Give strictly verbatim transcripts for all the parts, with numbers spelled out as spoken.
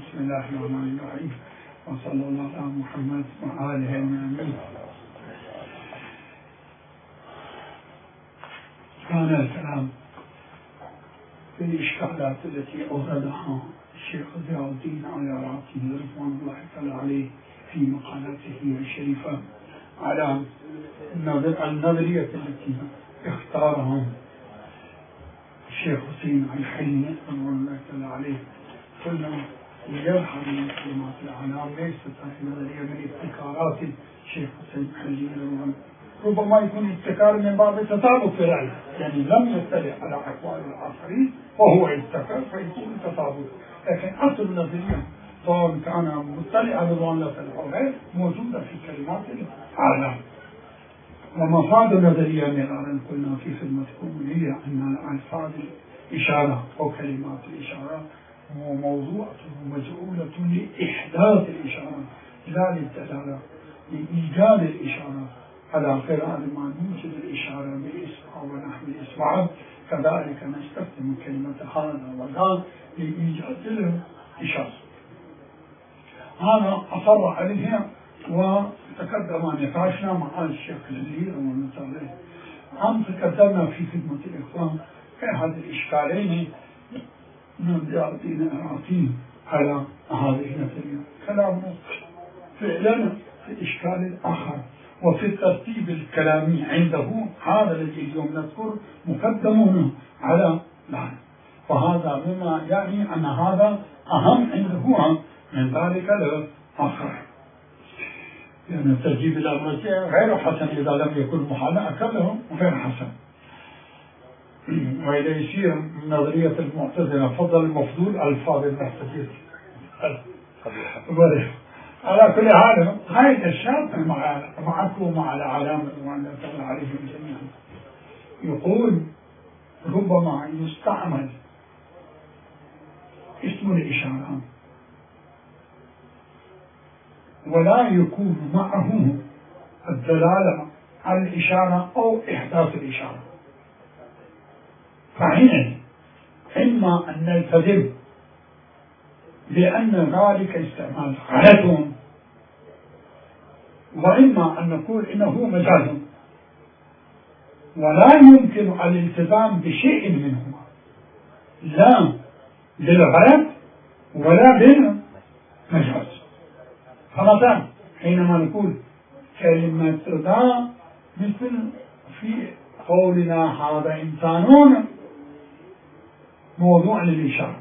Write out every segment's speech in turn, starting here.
بسم الله الرحمن الرحيم وصلى الله على محمد وآله آمين. كان الكلام في الإشكالات التي أوردها الشيخ ضياء الدين العراقي رضوان الله تعالى عليه في مقالته الشريفة على النظرية التي اختارها الشيخ حسين الحلمي رضوان الله تعالى عليه. قلنا يظهر من كلمات الأعلام ليست هذه النظرية من ابتكارات الشيخ حسين الحلمي رضوان، ربما يكون ابتكار من باب التطابق في العلم، يعني لم يطلع على أقوال الآخرين وهو ابتكر فيكون تطابق، لكن أصل النظرية سواء كان مطلعا رضوان الله تعالى عليه موجودة في كلمات الأعلام. ومفاد النظرية مرارا قلنا في خدمتكم هي أن ألفاظ الإشارة أو كلمات الإشارة موضوعة ومجعولة لإحداث الإشارة لا للدلالة، لإيجاد الإشارة على قراءة ما نوجد الإشارة بالإصبع ونحو الإصبع، كذلك نستخدم كلمة هذا وذا لإيجاد الإشارة. هذا أصر عليه وتقدم نقاشنا مع الشيخ الهلي رحمه الله. هم تقدمنا في خدمة الإخوان في هذه الإشكالين من ضياء الدين العراقي على هذه النظرية. كلامنا فعلا في الإشكال الآخر وفي الترتيب الكلامي عنده هذا الذي اليوم نذكر مقدم على ذلك، وهذا مما يعني أن هذا أهم عنده من ذلك الآخر، لأن يعني الترتيب الأمريكي غير حسن إذا لم يكن محالا أكلهم غير حسن. وإذا يصير نظرية المعتزلة فضل المفضول ألفاظ المحتجين. على كل حال هاي الشرط معكم ومع العلامة وعلى الله عليهم جميعا. يقول ربما يستعمل اسم الإشارة ولا يكون معه الدلالة على الإشارة أو إحداث الإشارة، فحينئذ إما أن نلتزم بأن ذلك استعمال غلط، وإما أن نقول إنه مجاز، ولا يمكن الالتزام بشيء منهما، لا بالغلط ولا بالمجاز. فمثلا حينما نقول كلمة ذا مثل في قولنا هذا إنسان موضوع للإشارة،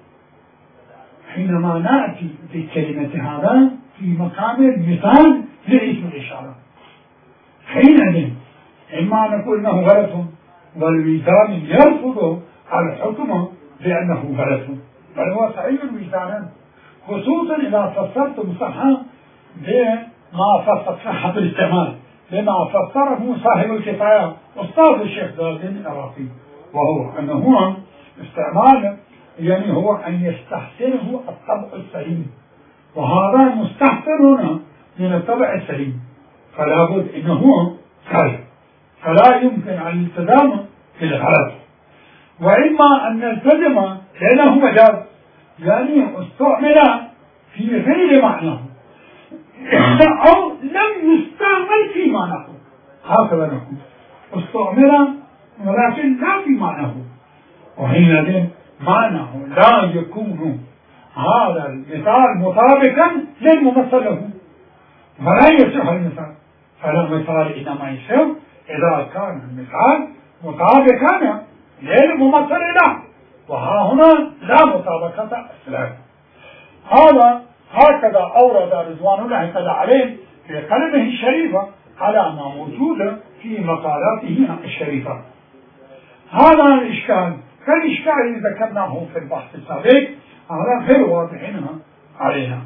حينما نأتي بكلمة هذا في مقام المثال لاسم الإشارة، حينئذ إما نقول إنه غلط والميزان يرفض الحكم بأنه غلط، بل هو صحيح الميزان، خصوصا إذا فسرتم صحة بما فسر صحة الاستعمال بما فسره صاحب الكفاية أستاذ الشيخ ضياء الدين العراقي، وهو أنه استعمال يعني هو أن يستحسنه الطبع السليم، وهذا مستحسن من الطبع السليم، فلا بد إنه غلط، فلا يمكن الالتزام بالغلط. وإما أن نلتزم لأنه مجاز، يعني استعمل في غير معناه أو لم يستعمل في معناه، هكذا نقول استعمل ولكن لا في معناه، وحينئذ معناه لا يكون هذا المثال مطابقا للممثل له، فلا يصح المثال، فالمثال إنما يصح إذا كان المثال مطابقا للممثل له، وها هنا لا مطابقة أصلا. هذا هكذا أورد رضوان الله تعالى عليه في قلمه الشريفة على ما موجود في مقالاته الشريفة. هذا الإشكال كالإشكال الذي ذكرناه في البحث السابق، هذا غير واضح علينا.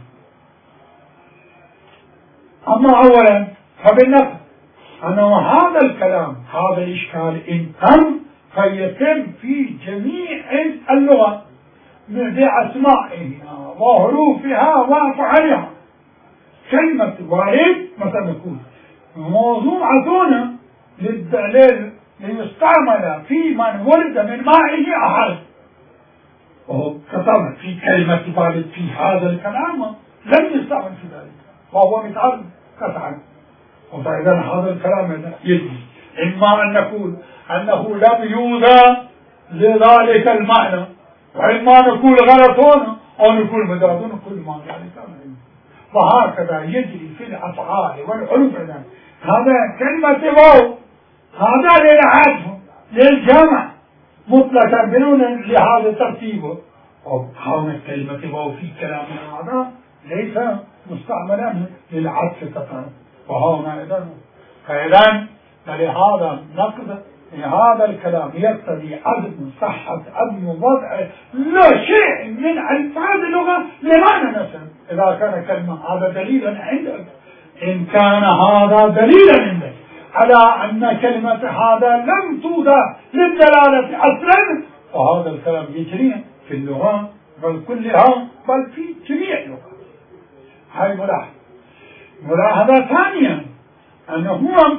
أما أولا فبالنقل أنه هذا الكلام هذا الإشكال إن تم فيتم في جميع اللغة بأسمائها وحروفها وأفعالها. كلمة واحد مثلا نقول موضوعة للدليل ليستعمل في من ولد من مائه أحد، وهو كتب في كلمة والد في هذا الكلام لم يستعمل في ذلك، وهو مثال قطعا. فإذا هذا الكلام يجب إما أن نقول أنه لم يوضع لذلك المعنى، وإما نقول غلطون أو نقول مجازون، كل ما ذلك. وهكذا يجري في الأفعال والحروف. هذا كلمة واو، هذا للعطف للجمع مطلقا بدون لهذا ترتيبه. وكون كلمة واو في كلامنا هذا ليس مستعملا للعطف فقط. وهنا إذن فإذن فلهذا نقد هذا الكلام يقتضي عدم صحة عدم وضع لا شيء من ألفاظ اللغة لمعنى نفسه. إذا كان كلمة هذا دليلا عندك، إن كان هذا دليلا عندك على أن كلمة هذا لم توضع للدلالة أصلا، فهذا الكلام يجري في اللغة بل كلها بل في جميع اللغات. هاي ملاحظة. ملاحظة ثانية أنه هو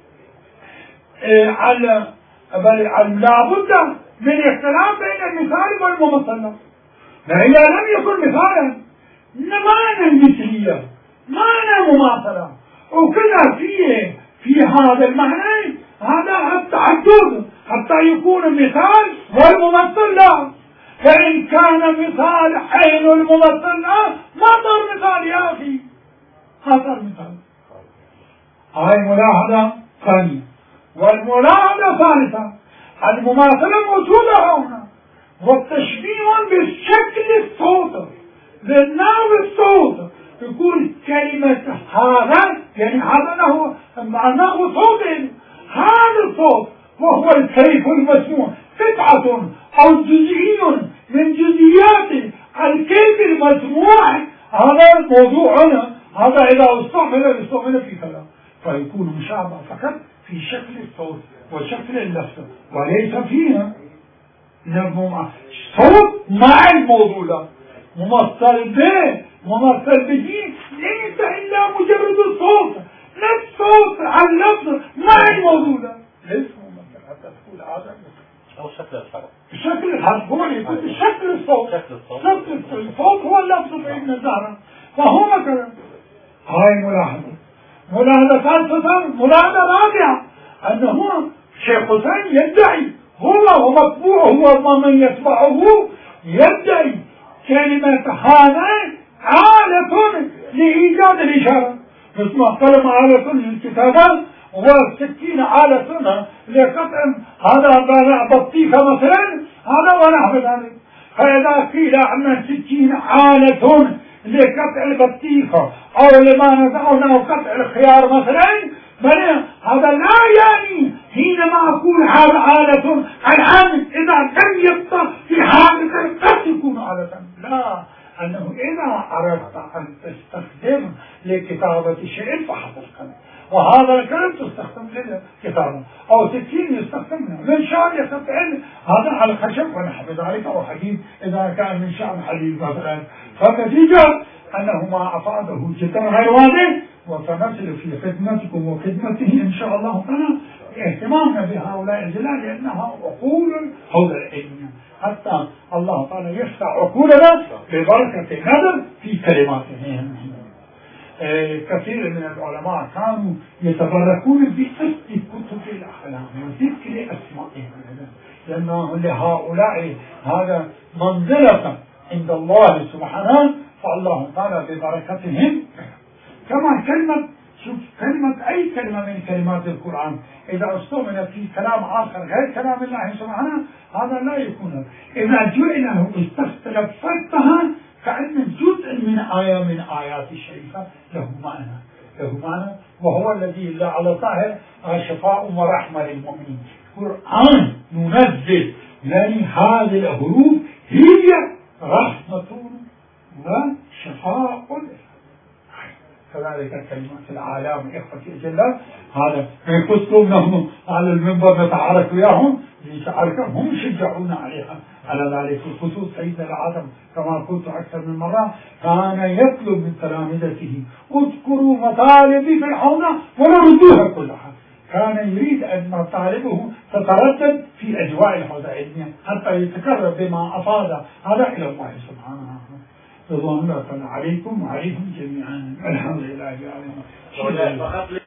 إيه على بل لابد من اختلاف بين المثال والممثل. فإذا لم يكن مثالا معنى مثلية معنى مماثلة، وكذا فيه في هذا المعنى هذا التعدد حتى يكون مثال والممثل لا. فإن كان مثال حين الممثل لا ما صار مثال يا أخي، هذا المثال. هاي ملاحظة ثانية. والملاحظة الثالثة المماثلة موجودة هنا، والتشبيه بالشكل الصوت بالنوع الصوت. يقول كلمة هذا يعني هذا له معناه صوت، هذا الصوت وهو الكيف المسموع قطعة أو جزئي من جزئيات الكيف المسموع. هذا الموضوع هنا، هذا إذا استعمل استعمل في كلام فيكون مشابه فقط في شكل الصوت وشكل اللفظ وليس فيها صوت مع الموضوع. ممثل به ممثل به ليس إلا مجرد الصوت، لا الصوت عن اللفظ مع الموضوع ليس ممثل حتى تقول هذا أو شكل الحرف. شكل الحرف هو اللي يقول شكل الصوت. شكل الصوت الصوت هو اللفظ بإذن الزهرة. فهو مثلا هاي ملاحظة. ملاحظة ثالثة ملاحظة رابعة أنه شيخ حسين يدعي هو ومتبوعه ومن يتبعه يدعي كلمة هذا آلة لإيجاد الإشارة، مثل ما كلمة آلة للكتابة والسكين آلة لقطع هذا بطيخة مثلا هذا ونحو ذلك. فإذا قيل أن السكين آلة لقطع البطيخة أو لما نزعونه قطع الخيار مثلا، بل هذا لا يعني حينما أقول هذا آلة الآن إذا لم يبقى في حالة قد يكون آلة، لا، أنه إذا أردت أن تستخدم لكتابة شيء فحط القلم، وهذا الكلام تستخدم للكتابة، أو سكين يستخدم من شان يستطيع هذا على الخشب ونحو ذلك، أو حديد إذا كان من شان حديد مثلا. فالنتيجة أنه ما أفاده جدا غير واضح، وسنصل في خدمتكم وخدمته إن شاء الله تعالى اهتمامنا بهؤلاء الجلال لأنها عقول حول العلم، حتى الله تعالى يفتح عقولنا ببركة النظر في كلماتهم. آه كثير من العلماء كانوا يتبركون بأسد كتب الأحلام وذكر أسمائهم، لأنه لهؤلاء هذا منزلة عند الله سبحانه، فالله تعالى ببركتهم. كما كلمة شوف كلمة أي كلمة من كلمات القرآن إذا استعملت في كلام آخر غير كلام الله سبحانه هذا لا يكون، إذا جعله استخلفتها كأن جزء من آية من آيات الشريفة له معنى له معنى وهو الذي لا على ظاهر شفاء ورحمة للمؤمنين. القرآن ينزل يعني هذه الحروف هي رحمة وشفاء. كذلك كلمات العالم إخوتي الجلال هذا يقصدون نحن على المنبر نتعارك وياهم لتعاركهم، هم يشجعون عليها على ذلك. الخصوص سيدنا العظم كما قلت أكثر من مرة كان يطلب من تلامذته اذكروا مطالبي في الحوضة ونردوها كلها، كان يريد أن مطالبه تتردد في أجواء الحوزة العلمية حتى يتكرر بما أفاد هذا إلى الله سبحانه. رضوان الله تعالى عليكم وعليكم جميعا. الحمد لله رب العالمين.